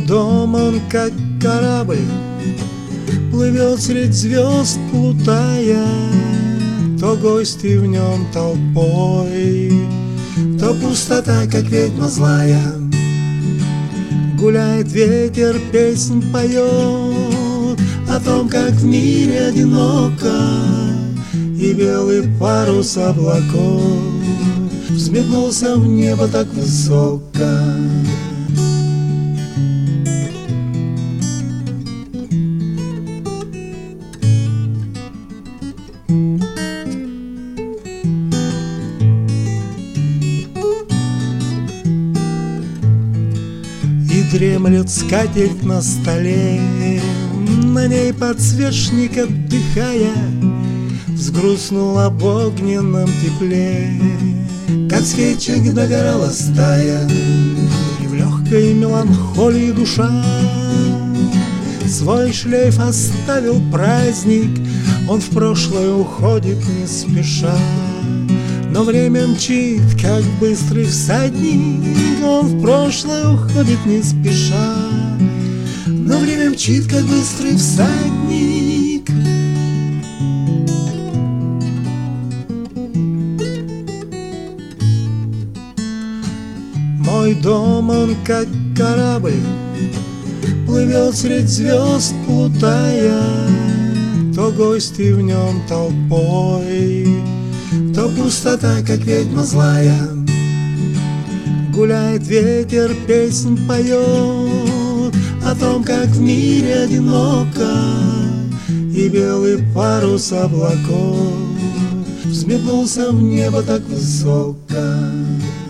дом, он как корабль, плывет средь звезд, плутая. То гости в нем толпой, то пустота, как ведьма злая. Гуляет ветер, песнь поет о том, как в мире одиноко, и белый парус облаков взметнулся в небо так высоко. И дремлет скатерть на столе, на ней подсвечник отдыхая, взгрустнул об огненном тепле, как свечек догорала стая. И в легкой меланхолии душа свой шлейф оставил праздник, он в прошлое уходит не спеша. Но время мчит, как быстрый всадник, он в прошлое уходит не спеша. Но время мчит, как быстрый всадник. Мой дом, он как корабль, плывет средь звезд, плутая. То гости в нем толпой, то пустота, как ведьма злая. Гуляет ветер, песнь поет о том, как в мире одиноко, и белый парус облаков взметнулся в небо так высоко.